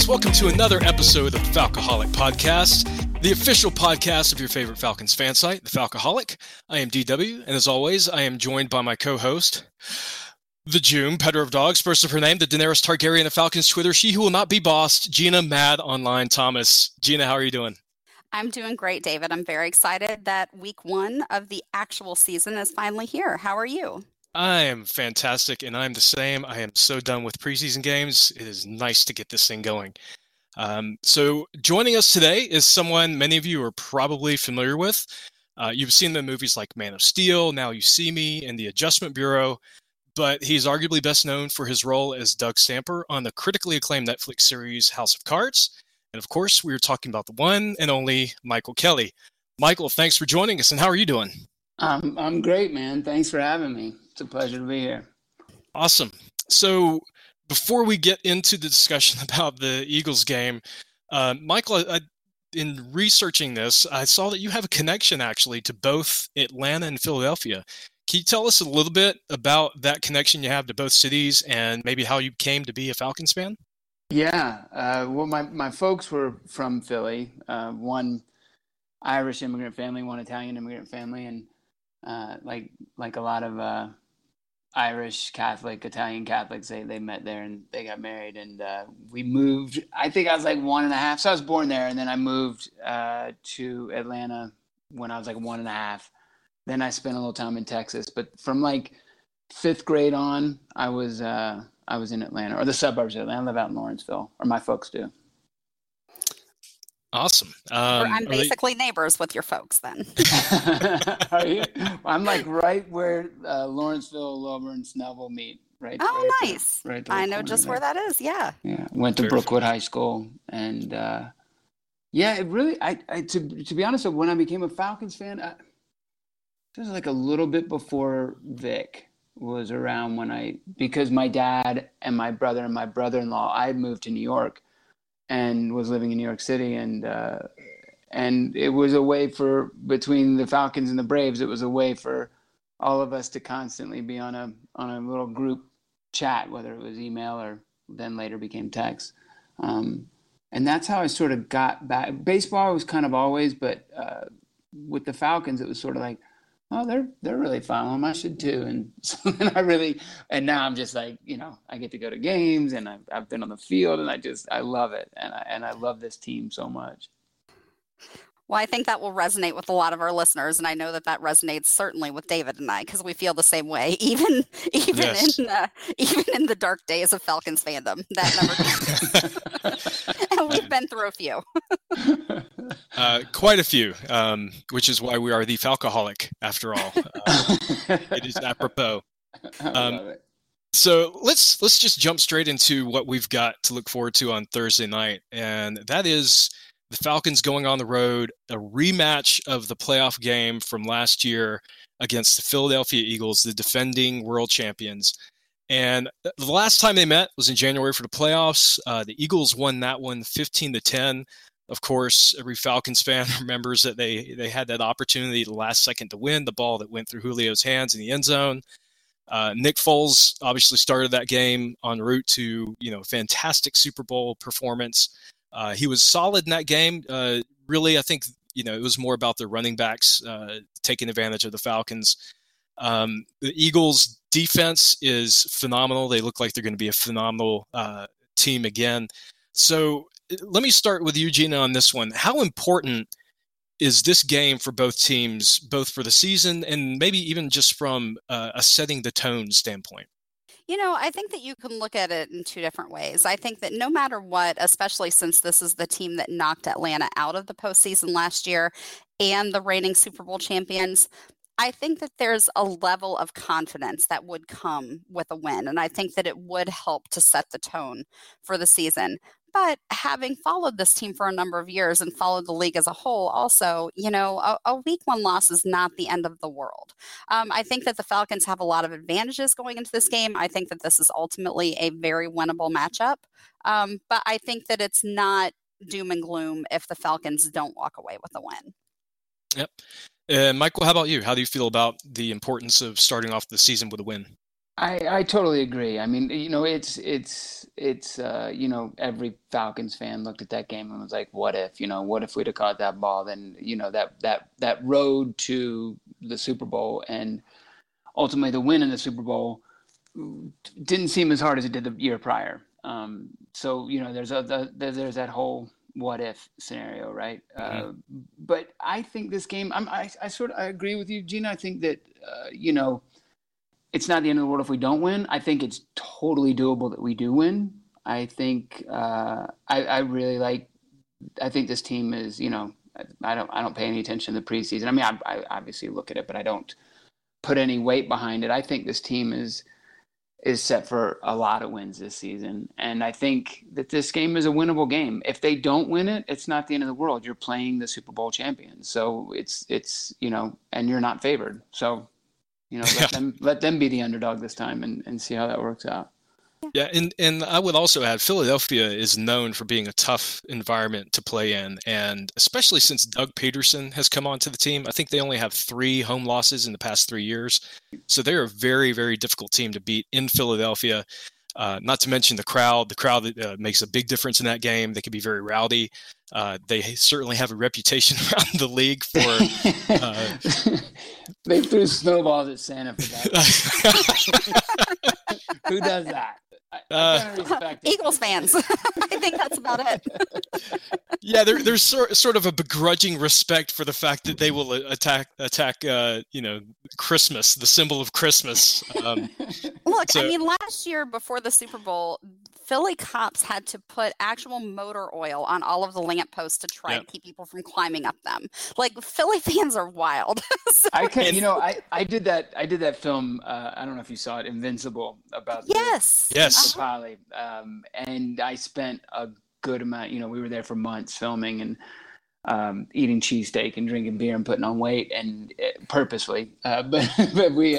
welcome to another episode of the Falcoholic Podcast, the official podcast of your favorite Falcons fan site, the Falcoholic. I am DW, and as always, I am joined by my co-host, the June, petter of dogs, first of her name, the Daenerys Targaryen of Falcons Twitter, she who will not be bossed, Gina Mad Online Thomas. Gina, how are you doing? I'm doing great, David. I'm very excited that week one of the actual season is finally here. How are you? I am fantastic, and I'm the same. I am so done with preseason games. It is nice to get this thing going. So joining us today is someone many of you are probably familiar with. You've seen the movies like Man of Steel, Now You See Me, and The Adjustment Bureau, but he's arguably best known for his role as Doug Stamper on the critically acclaimed Netflix series House of Cards. And of course, we were talking about the one and only Michael Kelly. Michael, thanks for joining us, and how are you doing? I'm great, man. Thanks for having me. It's a pleasure to be here. Awesome. So before we get into the discussion about the Eagles game, Michael, in researching this, I saw that you have a connection actually to both Atlanta and Philadelphia. Can you tell us a little bit about that connection you have to both cities and maybe how you came to be a Falcons fan? Yeah. Well, my folks were from Philly, one Irish immigrant family, one Italian immigrant family, and like a lot of Irish Catholic, Italian Catholics, they met there and they got married, and we moved. I think I was like 1.5, so I was born there, and then I moved to Atlanta when I was like 1.5. Then I spent a little time in Texas, but from like 5th grade on, I was in Atlanta, or the suburbs of Atlanta. I live out in Lawrenceville, or my folks do. Awesome. I'm basically neighbors with your folks then. Are you? I'm like right where Lawrenceville, Lilburn, and Snellville meet. Right. Oh, right nice. There, right I know just where that is. Yeah. Yeah. Went to Brookwood High School, and yeah, it really. To be honest, when I became a Falcons fan, it was like a little bit before Vic was around because my dad and my brother and my brother-in-law, I had moved to New York and was living in New York City, and it was a way between the Falcons and the Braves, it was a way for all of us to constantly be on a little group chat, whether it was email or then later became text. And that's how I sort of got back. Baseball was kind of always, but with the Falcons, it was sort of like, oh, they're really fun. I should too. And so then and now I'm just like, I get to go to games, and I've been on the field, and I love it. And I love this team so much. Well, I think that will resonate with a lot of our listeners, and I know that resonates certainly with David and I, because we feel the same way, even yes. Even in the dark days of Falcons fandom. That never and we've been through a few. Quite a few, which is why we are the Falcoholic, after all. It is apropos. So let's just jump straight into what we've got to look forward to on Thursday night, and that is the Falcons going on the road, a rematch of the playoff game from last year against the Philadelphia Eagles, the defending world champions. And the last time they met was in January for the playoffs. The Eagles won that one 15-10. Of course, every Falcons fan remembers that they had that opportunity the last second to win, the ball that went through Julio's hands in the end zone. Nick Foles obviously started that game en route to, fantastic Super Bowl performance. He was solid in that game. Really, I think, it was more about the running backs taking advantage of the Falcons. The Eagles' defense is phenomenal. They look like they're going to be a phenomenal team again. So let me start with you, Gina, on this one. How important is this game for both teams, both for the season and maybe even just from a setting the tone standpoint? I think that you can look at it in two different ways. I think that no matter what, especially since this is the team that knocked Atlanta out of the postseason last year and the reigning Super Bowl champions, I think that there's a level of confidence that would come with a win. And I think that it would help to set the tone for the season. But having followed this team for a number of years and followed the league as a whole, also, a week one loss is not the end of the world. I think that the Falcons have a lot of advantages going into this game. I think that this is ultimately a very winnable matchup. But I think that it's not doom and gloom if the Falcons don't walk away with a win. Yep. Michael, how about you? How do you feel about the importance of starting off the season with a win? I totally agree. I mean, every Falcons fan looked at that game and was like, what if, what if we'd have caught that ball? Then, that road to the Super Bowl and ultimately the win in the Super Bowl didn't seem as hard as it did the year prior. So, there's that whole what if scenario, right? Mm-hmm. But I think this game, I agree with you, Gina. I think that, it's not the end of the world if we don't win. I think it's totally doable that we do win. I think I really like. I think this team is. I don't pay any attention to the preseason. I mean, I obviously look at it, but I don't put any weight behind it. I think this team is set for a lot of wins this season, and I think that this game is a winnable game. If they don't win it, it's not the end of the world. You're playing the Super Bowl champions, so it's and you're not favored. So. Let them be the underdog this time and see how that works out. Yeah, and I would also add Philadelphia is known for being a tough environment to play in, and especially since Doug Peterson has come onto the team. I think they only have 3 home losses in the past 3 years, so they're a very, very difficult team to beat in Philadelphia. Not to mention the crowd. The crowd makes a big difference in that game. They can be very rowdy. They certainly have a reputation around the league for. They threw snowballs at Santa for that. Who does that? I respect it. Eagles fans. I think that's about it. Yeah, there's sort of a begrudging respect for the fact that they will attack Christmas, the symbol of Christmas. Look, I mean, last year before the Super Bowl, Philly cops had to put actual motor oil on all of the lampposts to try and keep people from climbing up them. Like, Philly fans are wild. I did that film. I don't know if you saw it, Invincible, about yes. Polly. And I spent a good amount. We were there for months filming and eating cheesesteak and drinking beer and putting on weight and purposely. But we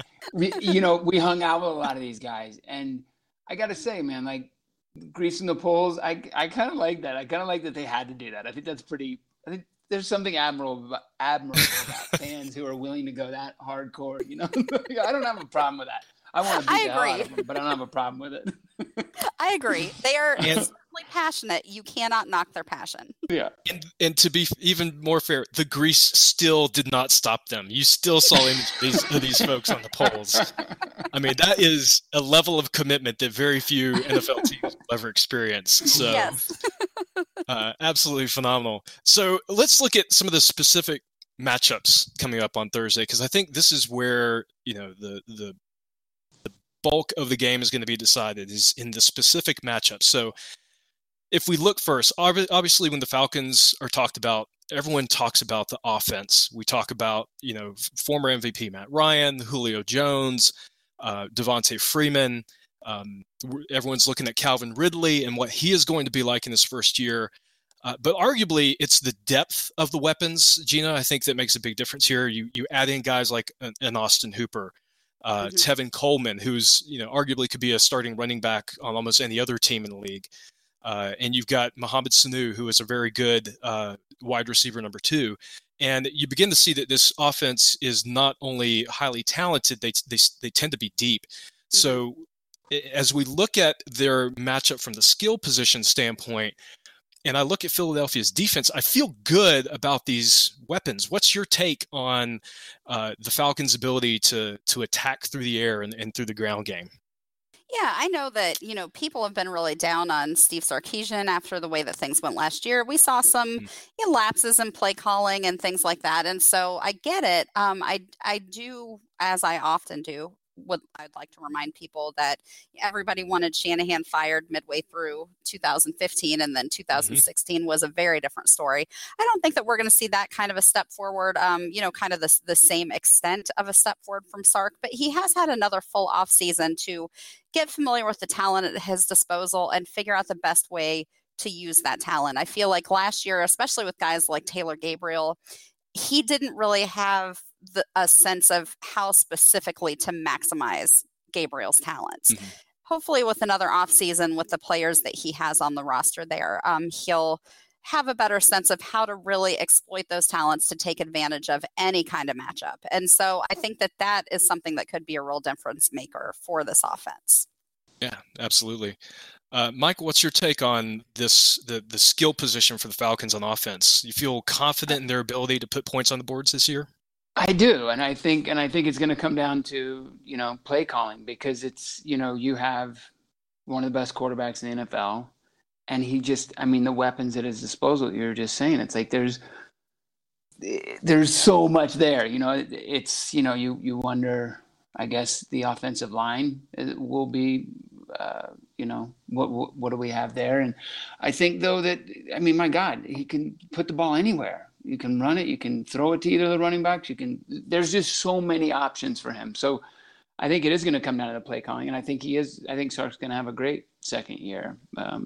hung out with a lot of these guys, and I got to say, man, like greasing the poles, I kind of like that. I kind of like that they had to do that. I think that's pretty. I think there's something admirable about fans who are willing to go that hardcore. I don't have a problem with that. I want to beat the hell out of them, but I don't have a problem with it. I agree. They are extremely passionate. You cannot knock their passion. Yeah. And to be even more fair, the grease still did not stop them. You still saw images of these folks on the poles. I mean, that is a level of commitment that very few NFL teams will ever experience. So, yes. Absolutely phenomenal. So let's look at some of the specific matchups coming up on Thursday, because I think this is where the bulk of the game is going to be decided, is in the specific matchup. So if we look first, obviously when the Falcons are talked about, everyone talks about the offense. We talk about, former MVP Matt Ryan, Julio Jones, Devontae Freeman. Everyone's looking at Calvin Ridley and what he is going to be like in his first year. But arguably, it's the depth of the weapons, Gina, I think that makes a big difference here. You add in guys like an Austin Hooper, Tevin Coleman, who's arguably could be a starting running back on almost any other team in the league. And you've got Mohamed Sanu, who is a very good wide receiver number 2. And you begin to see that this offense is not only highly talented, they tend to be deep. Mm-hmm. So as we look at their matchup from the skill position standpoint, and I look at Philadelphia's defense, I feel good about these weapons. What's your take on the Falcons' ability to attack through the air and through the ground game? Yeah, I know that, people have been really down on Steve Sarkisian after the way that things went last year. We saw some lapses in play calling and things like that. And so I get it. I do, as I often do, I'd like to remind people that everybody wanted Shanahan fired midway through 2015, and then 2016 was a very different story. I don't think that we're going to see that kind of a step forward, kind of the same extent of a step forward from Sark, but he has had another full off season to get familiar with the talent at his disposal and figure out the best way to use that talent. I feel like last year, especially with guys like Taylor Gabriel, he didn't really have a sense of how specifically to maximize Gabriel's talents. Mm-hmm. Hopefully with another offseason with the players that he has on the roster there, he'll have a better sense of how to really exploit those talents to take advantage of any kind of matchup. And so I think that that is something that could be a real difference maker for this offense. Yeah, absolutely. Michael, what's your take on this, the skill position for the Falcons on offense? You feel confident in their ability to put points on the boards this year? I do, and I think it's going to come down to, play calling, because it's, you have one of the best quarterbacks in the NFL, and the weapons at his disposal, you're just saying, it's like there's so much there, it's, you wonder, I guess the offensive line will be, what do we have there? And I think, though, that, my God, he can put the ball anywhere. You can run it. You can throw it to either of the running backs. There's just so many options for him. So I think it is going to come down to the play calling. And I think Sark's going to have a great second year.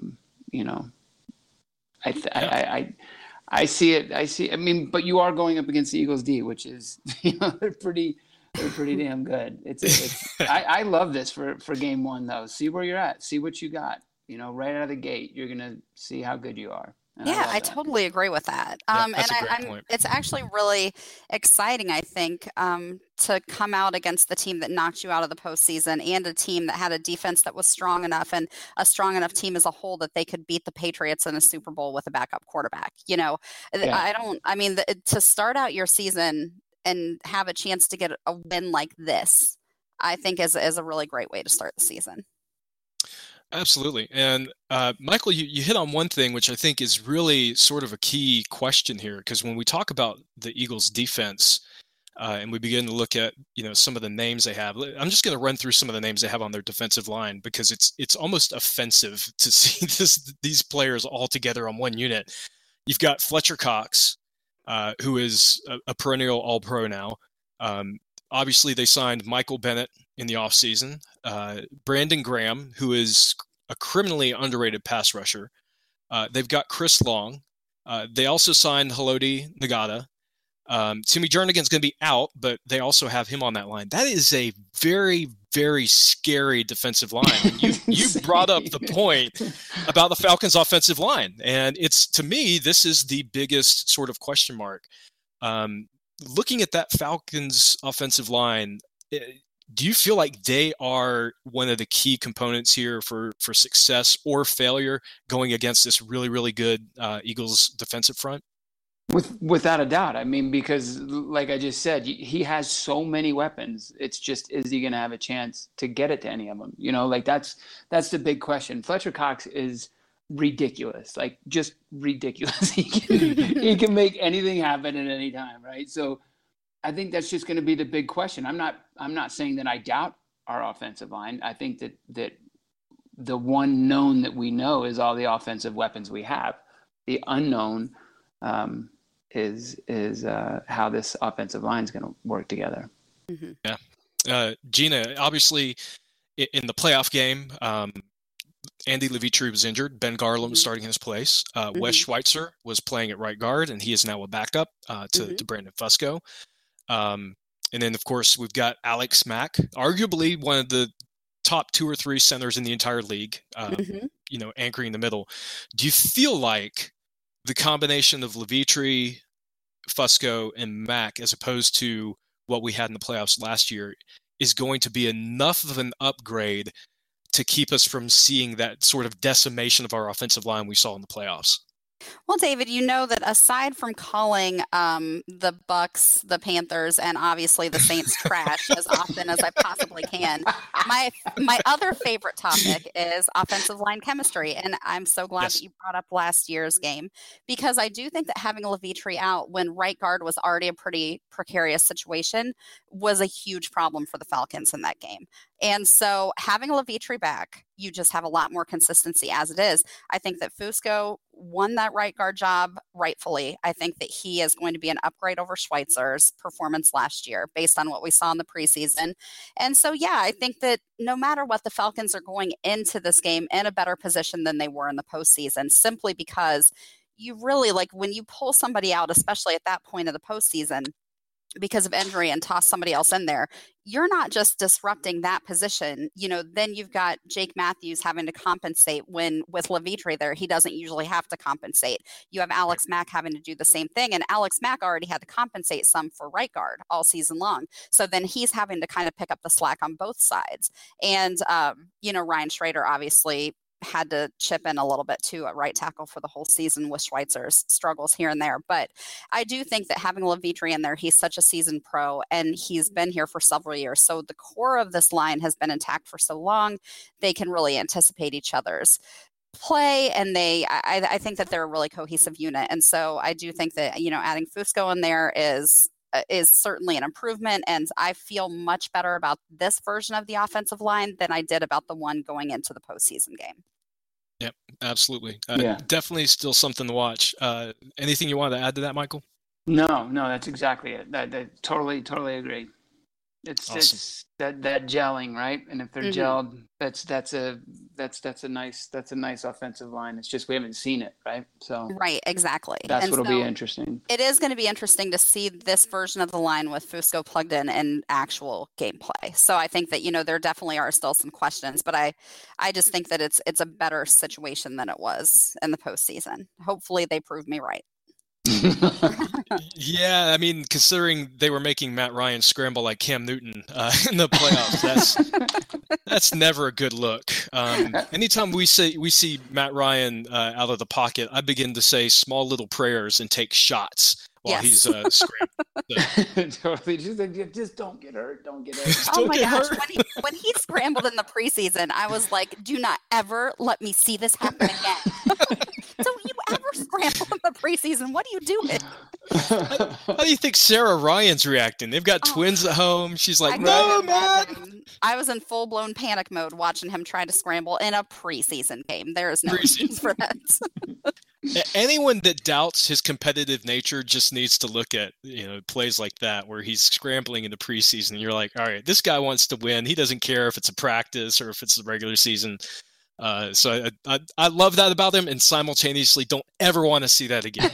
I see it. But you are going up against the Eagles D, which is, they're pretty damn good. I love this for game one, though. See where you're at. See what you got. Right out of the gate, you're going to see how good you are. Yeah, I totally agree with that. That's a great point. It's actually really exciting, I think, to come out against the team that knocked you out of the postseason, and a team that had a defense that was strong enough, and a strong enough team as a whole that they could beat the Patriots in a Super Bowl with a backup quarterback. To start out your season and have a chance to get a win like this, I think is a really great way to start the season. Absolutely. And Michael, you hit on one thing, which I think is really sort of a key question here, because when we talk about the Eagles defense and we begin to look at, some of the names they have, I'm just going to run through some of the names they have on their defensive line, because it's almost offensive to see these players all together on one unit. You've got Fletcher Cox, who is a perennial All-Pro now. Obviously, they signed Michael Bennett in the offseason. Brandon Graham, who is a criminally underrated pass rusher. They've got Chris Long. They also signed Haloti Ngata. Timmy Jernigan's going to be out, but they also have him on that line. That is a very, very scary defensive line. And you brought up the point about the Falcons' offensive line. And to me, this is the biggest sort of question mark. Looking at that Falcons offensive line, do you feel like they are one of the key components here for success or failure going against this really, really good Eagles defensive front? Without a doubt. Because like I just said, he has so many weapons. It's just, is he going to have a chance to get it to any of them? That's the big question. Fletcher Cox is ridiculous, just ridiculous. He can make anything happen at any time, right? So I think that's just going to be the big question. I'm not saying that I doubt our offensive line. I think that the one known that we know is all the offensive weapons we have. The unknown is how this offensive line is going to work together. Mm-hmm. Yeah, Gina, obviously in the playoff game, Andy Levitre was injured. Ben Garland was starting in his place. Wes Schweitzer was playing at right guard, and he is now a backup to Brandon Fusco. And then, of course, we've got Alex Mack, arguably one of the top 2 or 3 centers in the entire league, anchoring the middle. Do you feel like the combination of Levitre, Fusco, and Mack, as opposed to what we had in the playoffs last year, is going to be enough of an upgrade to keep us from seeing that sort of decimation of our offensive line we saw in the playoffs? Well, David, you know that aside from calling the Bucks, the Panthers, and obviously the Saints trash as often as I possibly can, my other favorite topic is offensive line chemistry. And I'm so glad that you brought up last year's game, because I do think that having Levitre out when right guard was already a pretty precarious situation was a huge problem for the Falcons in that game. And so having Levitre back, you just have a lot more consistency as it is. I think that Fusco won that right guard job rightfully. I think that he is going to be an upgrade over Schweitzer's performance last year based on what we saw in the preseason. And so, I think that no matter what, the Falcons are going into this game in a better position than they were in the postseason, simply because you really, when you pull somebody out, especially at that point of the postseason, because of injury and toss somebody else in there, you're not just disrupting that position. Then you've got Jake Matthews having to compensate when with Levitre there, he doesn't usually have to compensate. You have Alex Mack having to do the same thing. And Alex Mack already had to compensate some for right guard all season long. So then he's having to kind of pick up the slack on both sides. And, Ryan Schrader obviously had to chip in a little bit too at right tackle for the whole season with Schweitzer's struggles here and there. But I do think that having Levitre in there, he's such a seasoned pro and he's been here for several years. So the core of this line has been intact for so long, they can really anticipate each other's play. And I think that they're a really cohesive unit. And so I do think that, adding Fusco in there is certainly an improvement. And I feel much better about this version of the offensive line than I did about the one going into the postseason game. Yep, absolutely. Yeah. Definitely still something to watch. Anything you want to add to that, Michael? No, that's exactly it. That totally agree. It's Awesome. It's that gelling, right? And if they're gelled, that's a nice offensive line. It's just we haven't seen it, right? So right, exactly. That's what'll be interesting. It is going to be interesting to see this version of the line with Fusco plugged in actual gameplay. So I think that there definitely are still some questions, but I just think that it's a better situation than it was in the postseason. Hopefully they prove me right. Yeah, I mean, considering they were making Matt Ryan scramble like Cam Newton in the playoffs, that's never a good look. Anytime we see Matt Ryan out of the pocket, I begin to say small little prayers and take shots while he's scrambling. Totally, just don't get hurt. Don't get hurt. Oh my gosh, when he scrambled in the preseason, I was like, do not ever let me see this happen again. So you ever scramble in the preseason? What are you doing? How do you think Sarah Ryan's reacting? They've got twins at home. She's like, no, Matt. I was in full-blown panic mode watching him try to scramble in a preseason game. There is no excuse for that. Anyone that doubts his competitive nature just needs to look at plays like that where he's scrambling in the preseason. You're like, all right, this guy wants to win. He doesn't care if it's a practice or if it's the regular season. So I love that about him, and simultaneously don't ever want to see that again.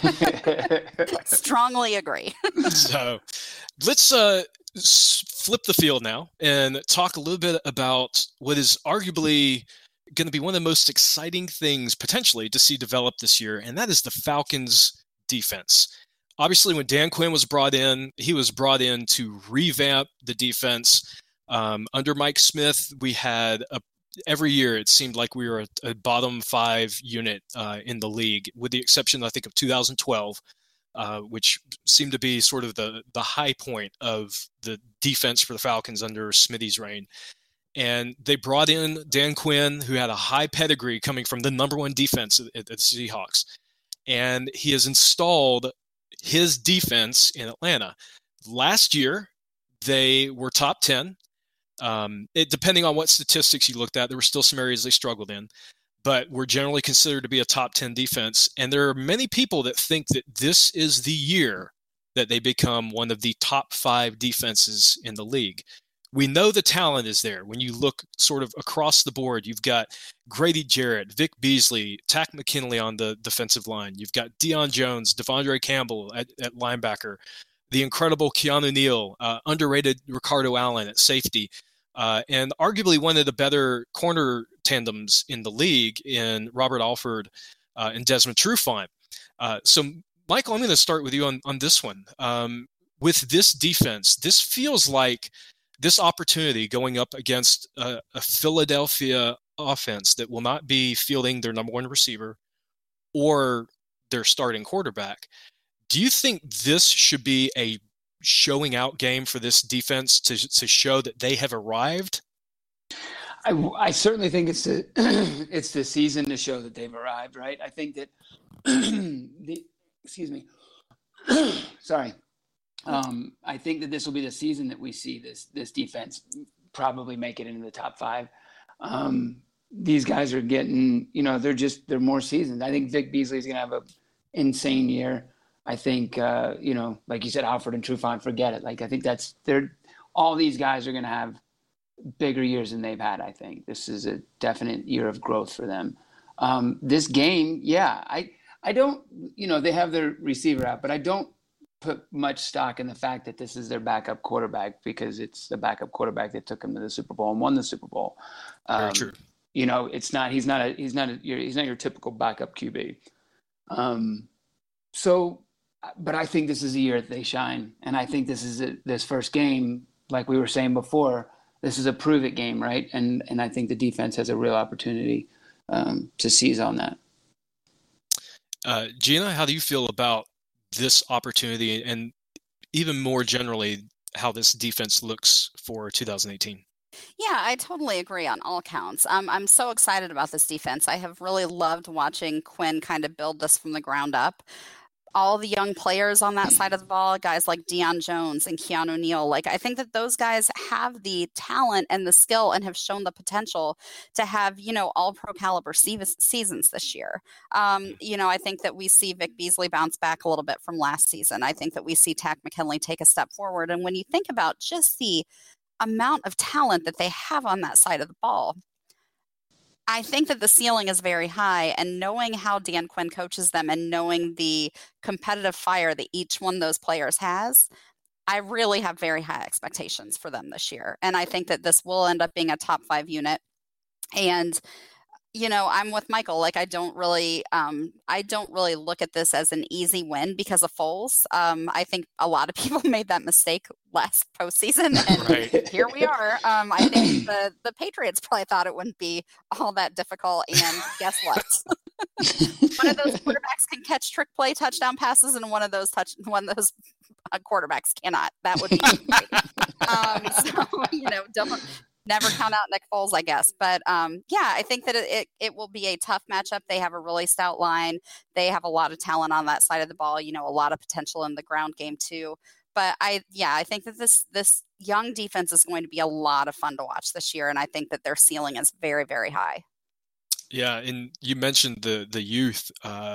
Strongly agree. So let's flip the field now and talk a little bit about what is arguably going to be one of the most exciting things potentially to see develop this year, and that is the Falcons' defense. Obviously, when Dan Quinn was brought in, he was brought in to revamp the defense. Under Mike Smith, we had every year it seemed like we were a bottom 5 unit in the league, with the exception, I think, of 2012, which seemed to be sort of the high point of the defense for the Falcons under Smitty's reign. And they brought in Dan Quinn, who had a high pedigree coming from the number 1 defense at the Seahawks. And he has installed his defense in Atlanta. Last year, they were top 10. Depending on what statistics you looked at, there were still some areas they struggled in, but were generally considered to be a top 10 defense. And there are many people that think that this is the year that they become one of the top 5 defenses in the league. We know the talent is there. When you look sort of across the board, you've got Grady Jarrett, Vic Beasley, Tack McKinley on the defensive line. You've got Deion Jones, Devondre Campbell at linebacker, the incredible Keanu Neal, underrated Ricardo Allen at safety, and arguably one of the better corner tandems in the league in Robert Alford and Desmond Trufant. So, Michael, I'm going to start with you on this one. With this defense, this feels like this opportunity going up against a Philadelphia offense that will not be fielding their number 1 receiver or their starting quarterback. Do you think this should be a showing out game for this defense to show that they have arrived? I certainly think it's the season to show that they've arrived, right? I think that excuse me. Sorry. I think that this will be the season that we see this defense probably make it into the top 5. These guys are getting, they're more seasoned. I think Vic Beasley is going to have an insane year. I think, like you said, Alford and Trufant, forget it. Like, I think all these guys are going to have bigger years than they've had. I think this is a definite year of growth for them. This game, I don't, they have their receiver out, but I don't put much stock in the fact that this is their backup quarterback, because it's the backup quarterback that took them to the Super Bowl and won the Super Bowl. Very true. You know, he's not your typical backup QB. But I think this is the year that they shine, and I think this first game, like we were saying before, this is a prove it game, right? And I think the defense has a real opportunity to seize on that. Gina, how do you feel about this opportunity, and even more generally, how this defense looks for 2018? Yeah, I totally agree on all counts. I'm so excited about this defense. I have really loved watching Quinn kind of build this from the ground up. All the young players on that side of the ball, guys like Deion Jones and Keanu Neal, like I think that those guys have the talent and the skill and have shown the potential to have, you know, all pro caliber seasons this year. You know, I think that we see Vic Beasley bounce back a little bit from last season. I think that we see Takk McKinley take a step forward. And when you think about just the amount of talent that they have on that side of the ball, I think that the ceiling is very high, and knowing how Dan Quinn coaches them and knowing the competitive fire that each one of those players has, I really have very high expectations for them this year. And I think that this will end up being a top 5 unit. And you know, I'm with Michael. Like, I don't really look at this as an easy win because of Foles. I think a lot of people made that mistake last postseason, and Right. here we are. I think the Patriots probably thought it wouldn't be all that difficult, and guess what? One of those quarterbacks can catch trick play touchdown passes, and one of those quarterbacks cannot. That would be great. So, you know, never count out Nick Foles, I guess. But yeah, I think that it will be a tough matchup. They have a really stout line. They have a lot of talent on that side of the ball, you know, a lot of potential in the ground game too. But I think that this young defense is going to be a lot of fun to watch this year. And I think that their ceiling is very, very high. Yeah, and you mentioned the youth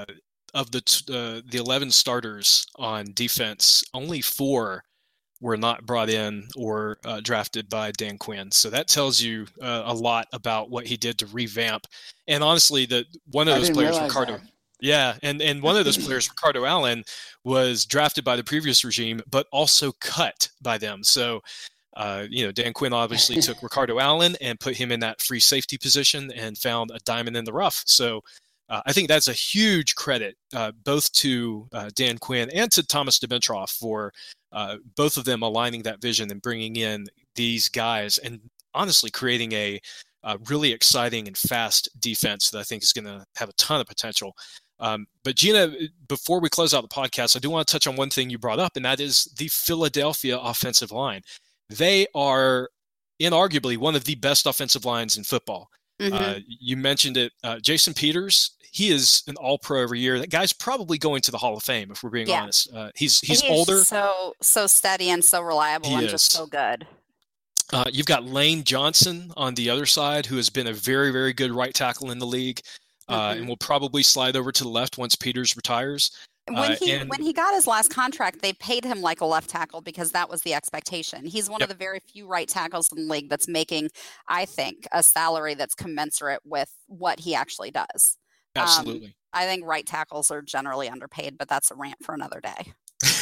of the 11 starters on defense. Only 4 were not brought in or drafted by Dan Quinn. So that tells you a lot about what he did to revamp. And honestly, one of those players, Ricardo. That. Yeah, and one of those players, Ricardo Allen, was drafted by the previous regime, but also cut by them. So, you know, Dan Quinn obviously took Ricardo Allen and put him in that free safety position and found a diamond in the rough. So I think that's a huge credit both to Dan Quinn and to Thomas Dimitroff for both of them aligning that vision and bringing in these guys and honestly creating a really exciting and fast defense that I think is going to have a ton of potential. But Gina, before we close out the podcast, I do want to touch on one thing you brought up, and that is the Philadelphia offensive line. They are inarguably one of the best offensive lines in football. Mm-hmm. You mentioned it. Jason Peters, he is an all-pro every year. That guy's probably going to the Hall of Fame, if we're being honest. He's older. So steady and so reliable and just so good. You've got Lane Johnson on the other side, who has been a very, very good right tackle in the league, and will probably slide over to the left once Peters retires. When he got his last contract, they paid him like a left tackle because that was the expectation. He's one of the very few right tackles in the league that's making, I think, a salary that's commensurate with what he actually does. Absolutely. I think right tackles are generally underpaid, but that's a rant for another day.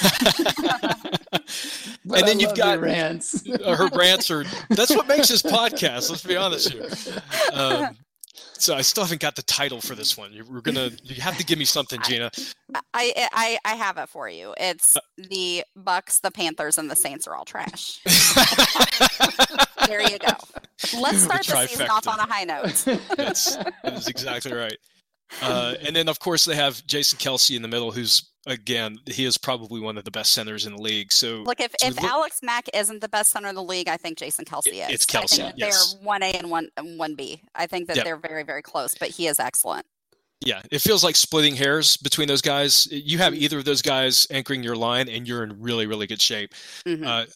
And then you've got rants. Her rants are, that's what makes this podcast. Let's be honest here. So I still haven't got the title for this one. You have to give me something, Gina. I have it for you. It's the Bucks, the Panthers, and the Saints are all trash. There you go. Let's start the season off on a high note. That is exactly right. And then, of course, they have Jason Kelce in the middle, who's, again, he is probably one of the best centers in the league. So, look, if Alex Mack isn't the best center in the league, I think Jason Kelce is. It's Kelce, I think they're 1A and 1B. I think that they're very, very close, but he is excellent. Yeah, it feels like splitting hairs between those guys. You have either of those guys anchoring your line, and you're in really, really good shape. Mm-hmm.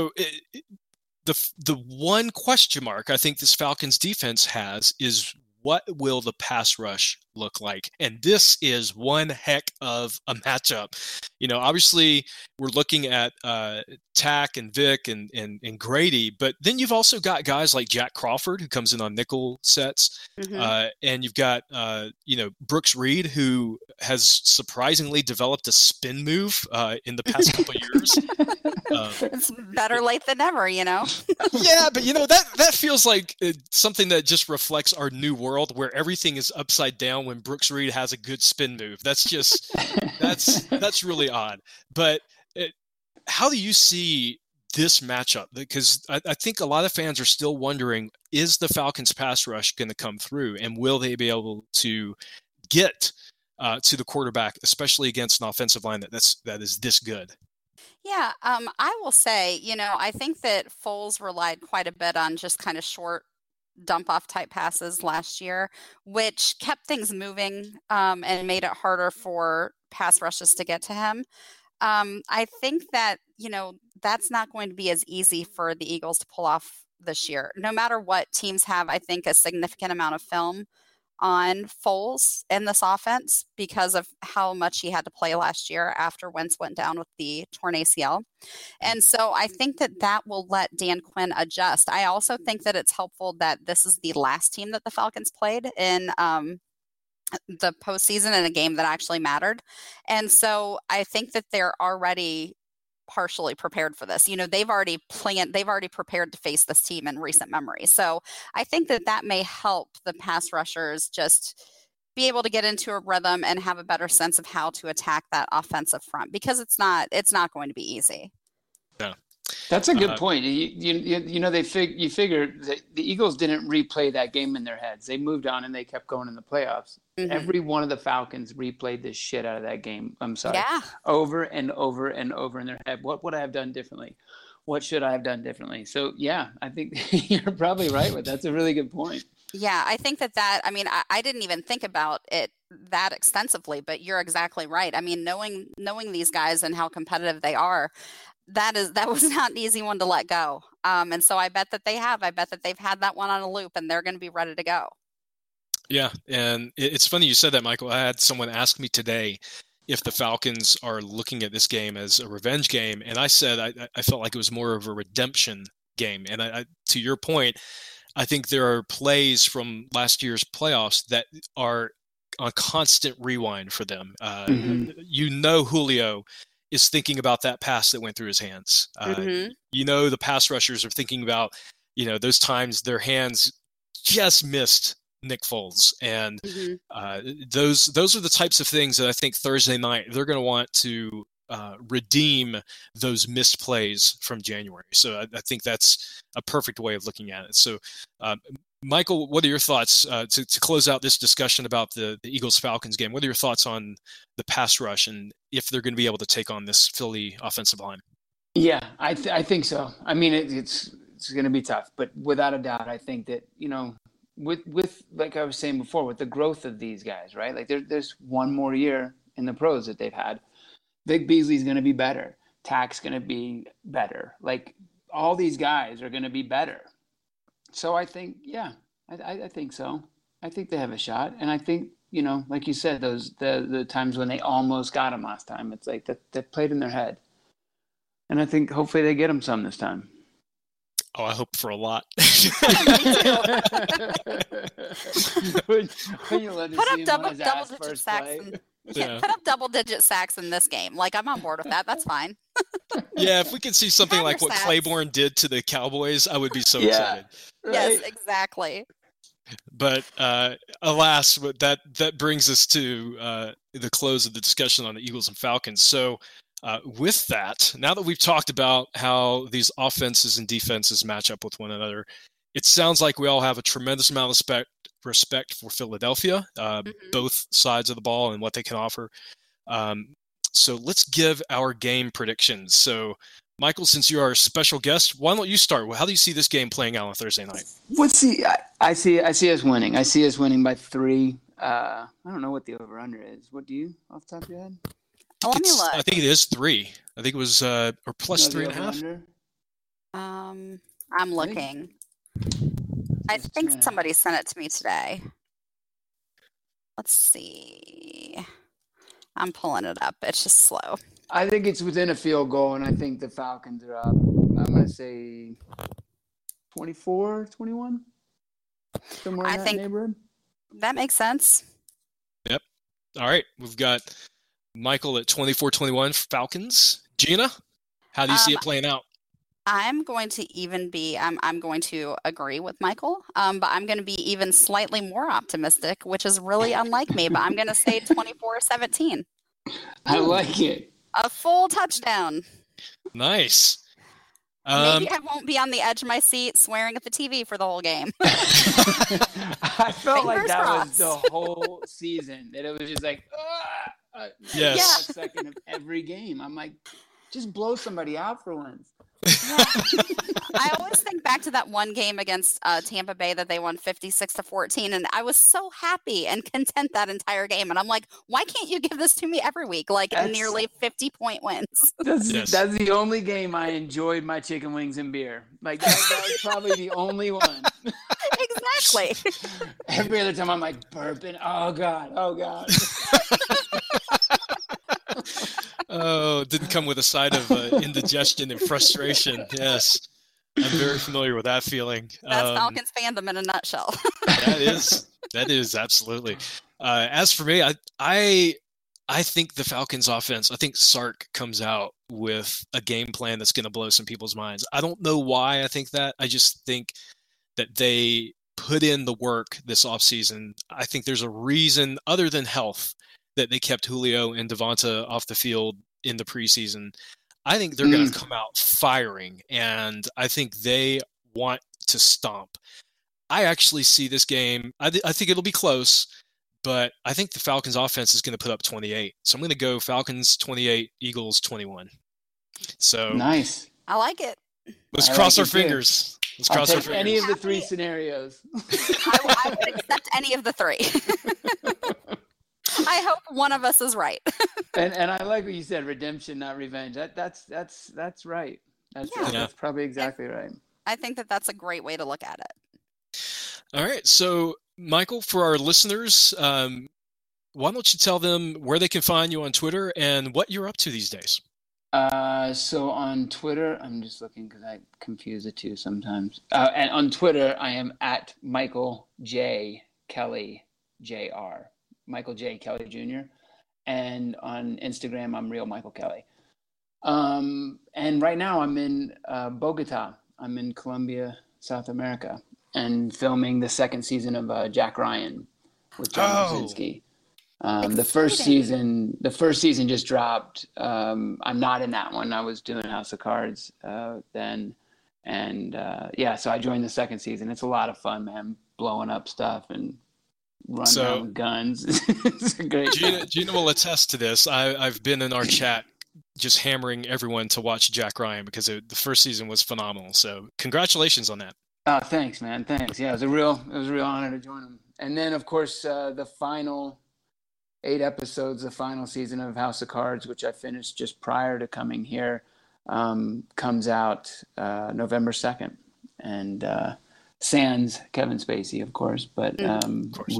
The one question mark I think this Falcons defense has is, what will the pass rush look like? And this is one heck of a matchup. Obviously we're looking at Tack and Vic and Grady, but then you've also got guys like Jack Crawford, who comes in on nickel sets. And you've got, Brooks Reed, who has surprisingly developed a spin move in the past couple of years. It's better late than never, Yeah, but that feels like something that just reflects our new world where everything is upside down when Brooks Reed has a good spin move. That's just that's really odd. But how do you see this matchup? Because I think a lot of fans are still wondering, is the Falcons pass rush going to come through, and will they be able to get to the quarterback, especially against an offensive line that is this good? Yeah, I will say, I think that Foles relied quite a bit on just kind of short dump off type passes last year, which kept things moving and made it harder for pass rushes to get to him. I think that, that's not going to be as easy for the Eagles to pull off this year. No matter what, teams have, I think, a significant amount of film on Foles in this offense because of how much he had to play last year after Wentz went down with the torn ACL. And so I think that will let Dan Quinn adjust. I also think that it's helpful that this is the last team that the Falcons played in the postseason in a game that actually mattered. And so I think that they're already partially prepared for this. They've already prepared to face this team in recent memory. So I think that may help the pass rushers just be able to get into a rhythm and have a better sense of how to attack that offensive front, because it's not going to be easy. No. That's a good point. You figure that the Eagles didn't replay that game in their heads. They moved on and they kept going in the playoffs. Mm-hmm. Every one of the Falcons replayed the shit out of that game. I'm sorry. Yeah. Over and over and over in their head. What would I have done differently? What should I have done differently? So, yeah, I think you're probably right with that. That's a really good point. Yeah, I think I didn't even think about it that extensively, but you're exactly right. I mean, knowing these guys and how competitive they are, that was not an easy one to let go. And so I bet that they've had that one on a loop, and they're going to be ready to go. Yeah. And it's funny you said that, Michael. I had someone ask me today if the Falcons are looking at this game as a revenge game. And I said, I felt like it was more of a redemption game. And I to your point, I think there are plays from last year's playoffs that are on constant rewind for them. Julio is thinking about that pass that went through his hands. The pass rushers are thinking about, those times their hands just missed Nick Foles. And those are the types of things that I think Thursday night they're going to want to redeem those missed plays from January. So I think that's a perfect way of looking at it. So, Michael, what are your thoughts to close out this discussion about the Eagles-Falcons game? What are your thoughts on the pass rush and if they're going to be able to take on this Philly offensive line? Yeah, I think so. I mean, it's going to be tough, but without a doubt, I think that, with like I was saying before, with the growth of these guys, right? Like there's one more year in the pros that they've had. Vic Beasley's going to be better. Tack's going to be better. Like all these guys are going to be better. So I think, I think so. I think they have a shot. And I think, like you said, the times when they almost got him last time, it's like that played in their head. And I think hopefully they get him some this time. Oh, I hope for a lot. Put up double-digit sacks in this game. Like, I'm on board with that. That's fine. Yeah, if we could see something like what Claiborne did to the Cowboys, I would be so excited. Right. Yes, exactly. But alas, that brings us to the close of the discussion on the Eagles and Falcons. So with that, now that we've talked about how these offenses and defenses match up with one another, it sounds like we all have a tremendous amount of respect for Philadelphia, both sides of the ball and what they can offer. So let's give our game predictions. So, Michael, since you are a special guest, why don't you start? How do you see this game playing out on Thursday night? I see us winning. I see us winning by 3. I don't know what the over/under is. What do you, off the top of your head? Let me look. I think it is 3. I think it was or plus 3.5. I'm looking. I think somebody sent it to me today. let's see. I'm pulling it up. It's just slow. I think it's within a field goal, and I think the Falcons are up. I'm going to say 24, 21, somewhere in that neighborhood. That makes sense. Yep. All right. We've got Michael at 24-21 Falcons. Gina, how do you see it playing out? I'm going to I'm going to agree with Michael, but I'm going to be even slightly more optimistic, which is really unlike me, but I'm going to say 24-17. I like it. A full touchdown. Nice. Maybe I won't be on the edge of my seat swearing at the TV for the whole game. I felt like that crossed. was the whole season, that it was just like, yes. A second of every game. I'm like, just blow somebody out for once. Yeah. I always think back to that one game against Tampa Bay that they won 56-14, and I was so happy and content that entire game. And I'm like, why can't you give this to me every week? Like nearly 50-point wins. That's the only game I enjoyed my chicken wings and beer. Like that was probably the only one. Exactly. Every other time I'm like burping. Oh God. Oh, didn't come with a side of indigestion and frustration. Yes, I'm very familiar with that feeling. That's Falcons fandom in a nutshell. That is absolutely. As for me, I think the Falcons offense, I think Sark comes out with a game plan that's going to blow some people's minds. I don't know why I think that. I just think that they put in the work this offseason. I think there's a reason other than health that they kept Julio and Devonta off the field in the preseason. I think they're going to come out firing, and I think they want to stomp. I actually see this game. I think it'll be close, but I think the Falcons offense is going to put up 28. So I'm going to go Falcons 28, Eagles 21. So nice. I like it. Let's cross our fingers. Let's cross our fingers. Any of the three scenarios. I would accept any of the three. I hope one of us is right. and I like what you said, redemption, not revenge. That's right. That's probably exactly right. I think that's a great way to look at it. All right. So, Michael, for our listeners, why don't you tell them where they can find you on Twitter and what you're up to these days? So on Twitter, I'm just looking because I confuse the two sometimes. And on Twitter, I am at Michael J. Kelly Jr. Michael J. Kelly Jr. And on Instagram, I'm Real Michael Kelly. And right now I'm in Bogota. I'm in Colombia, South America, and filming the second season of Jack Ryan with John Krasinski. The first season just dropped. I'm not in that one. I was doing House of Cards then. And so I joined the second season. It's a lot of fun, man, blowing up stuff and running around with guns. It's a great Gina will attest to this. I've been in our chat just hammering everyone to watch Jack Ryan because the first season was phenomenal. So congratulations on that. Thanks, man. Thanks. Yeah, it was a real honor to join them. And then, of course, the final 8 episodes, the final season of House of Cards, which I finished just prior to coming here, comes out November 2nd. And sans Kevin Spacey, of course. But of course.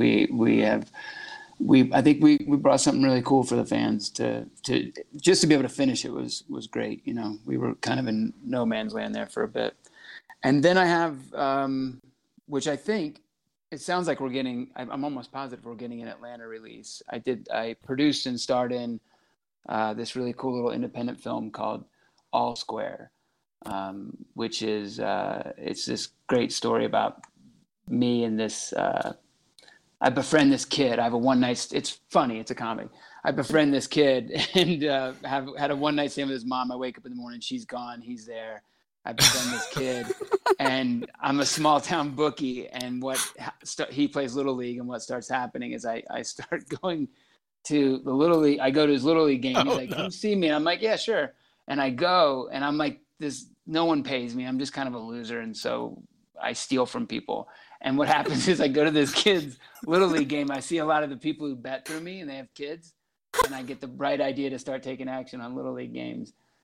I think we brought something really cool for the fans to just to be able to finish it was great. You know, we were kind of in no man's land there for a bit. And then I have, which I think it sounds like we're getting, I'm almost positive we're getting an Atlanta release. I produced and starred in this really cool little independent film called All Square, which is, it's this great story about me and this, I befriend this kid. I have a it's funny. It's a comedy. I befriend this kid and have had a one night stand with his mom. I wake up in the morning, she's gone, he's there. I befriend this kid, and I'm a small town bookie. And he plays Little League, and what starts happening is I start going to the Little League. I go to his Little League game. He's like, "Come see me." And I'm like, "Yeah, sure." And I go, and I'm like, no one pays me. I'm just kind of a loser, and so I steal from people. And what happens is I go to this kid's Little League game. I see a lot of the people who bet through me, and they have kids, and I get the bright idea to start taking action on Little League games.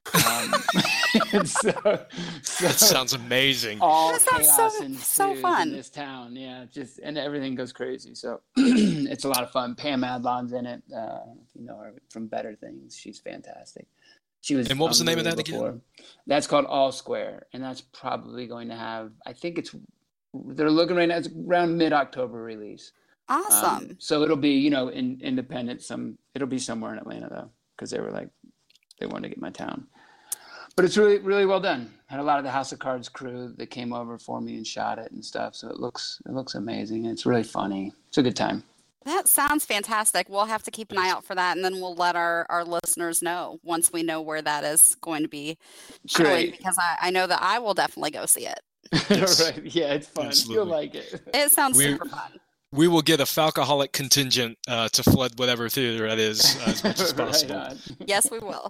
So That sounds amazing. All That sounds chaos so ensues fun. in this town. Yeah, and everything goes crazy. So it's a lot of fun. Pam Adlon's in it. If you know her from Better Things, she's fantastic. She was. And what was the name of that again? That's called All Square, and that's probably going to have. I think they're looking right now. It's around mid-October release. Awesome. So it'll be independent. It'll be somewhere in Atlanta though, because they wanted to get my town. But it's really, really well done. Had a lot of the House of Cards crew that came over for me and shot it and stuff. So it looks amazing. And it's really funny. It's a good time. That sounds fantastic. We'll have to keep an eye out for that, and then we'll let our listeners know once we know where that is going to be showing. Great. Because I know that I will definitely go see it. Yes. Right. Yeah, it's fun. Absolutely. You'll like it. It sounds super fun. We will get a Falcoholic contingent to flood whatever theater that is as much as possible. Right on. Yes, we will.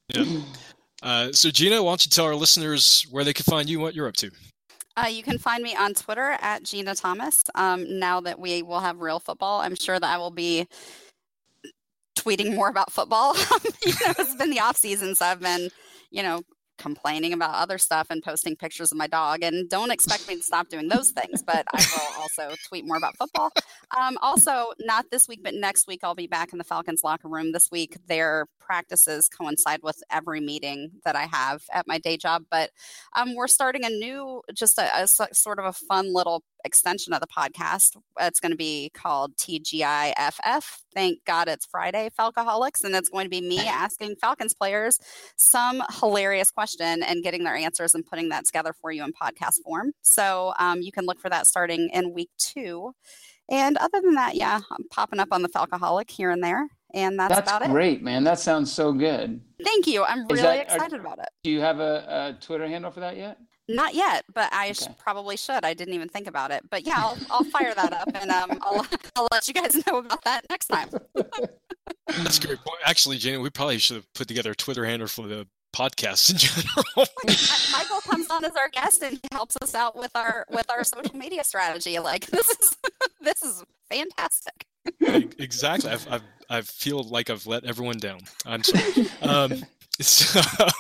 Yeah. So Gina, why don't you tell our listeners where they can find you and what you're up to? You can find me on Twitter at Gina Thomas. Now that we will have real football, I'm sure that I will be tweeting more about football. It's been the off season, so I've been, complaining about other stuff and posting pictures of my dog. And don't expect me to stop doing those things, but I will also tweet more about football. Also, not this week, but next week, I'll be back in the Falcons locker room. This week, their practices coincide with every meeting that I have at my day job. But we're starting a new, just a sort of a fun little extension of the podcast. It's going to be called TGIFF. Thank God it's Friday, Falcoholics. And it's going to be me asking Falcons players some hilarious question and getting their answers and putting that together for you in podcast form. So you can look for that starting in week 2. And other than that, yeah, I'm popping up on the Falcoholic here and there. And that's about it. That's great, man. That sounds so good. Thank you. I'm really excited about it. Do you have a Twitter handle for that yet? Not yet, but I probably should. I didn't even think about it. But yeah, I'll fire that up, and I'll let you guys know about that next time. That's a great point. Actually, Gina, we probably should have put together a Twitter handle for the podcast in general. Michael comes on as our guest and he helps us out with our social media strategy. Like this is fantastic. Exactly. I feel like I've let everyone down. I'm sorry. So,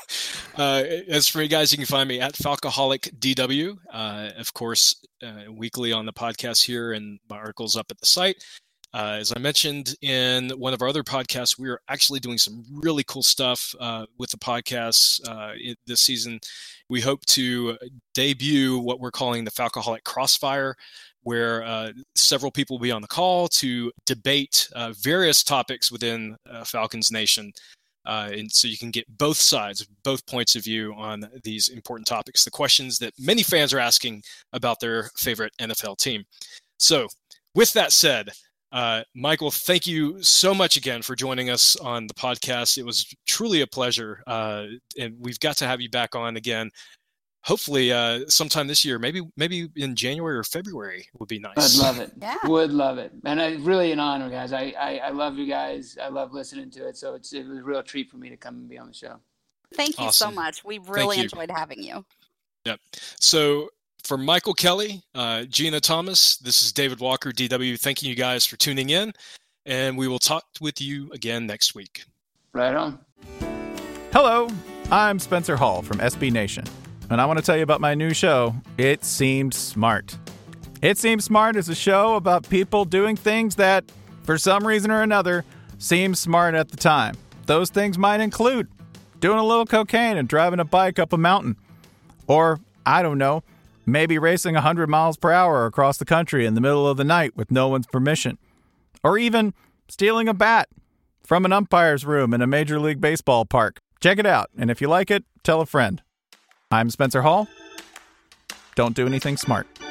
as for you guys, you can find me at Falcoholic DW. Of course, weekly on the podcast here, and my articles up at the site. As I mentioned in one of our other podcasts, we are actually doing some really cool stuff with the podcasts this season. We hope to debut what we're calling the Falcoholic Crossfire, where several people will be on the call to debate various topics within Falcons Nation. And so you can get both sides, both points of view on these important topics, the questions that many fans are asking about their favorite NFL team. So with that said, Michael, thank you so much again for joining us on the podcast. It was truly a pleasure. And we've got to have you back on again. Hopefully sometime this year, maybe in January or February would be nice. I'd love it. Yeah. Would love it. And it's really an honor, guys. I love you guys. I love listening to it. So it was a real treat for me to come and be on the show. Thank you so Awesome. much. We really enjoyed having you. Yep. So for Michael Kelly, Gina Thomas, this is David Walker, DW, thanking you guys for tuning in. And we will talk with you again next week. Right on. Hello, I'm Spencer Hall from SB Nation. And I want to tell you about my new show, It Seemed Smart. It Seemed Smart is a show about people doing things that, for some reason or another, seem smart at the time. Those things might include doing a little cocaine and driving a bike up a mountain. Or, I don't know, maybe racing 100 miles per hour across the country in the middle of the night with no one's permission. Or even stealing a bat from an umpire's room in a Major League Baseball park. Check it out, and if you like it, tell a friend. I'm Spencer Hall. Don't do anything smart.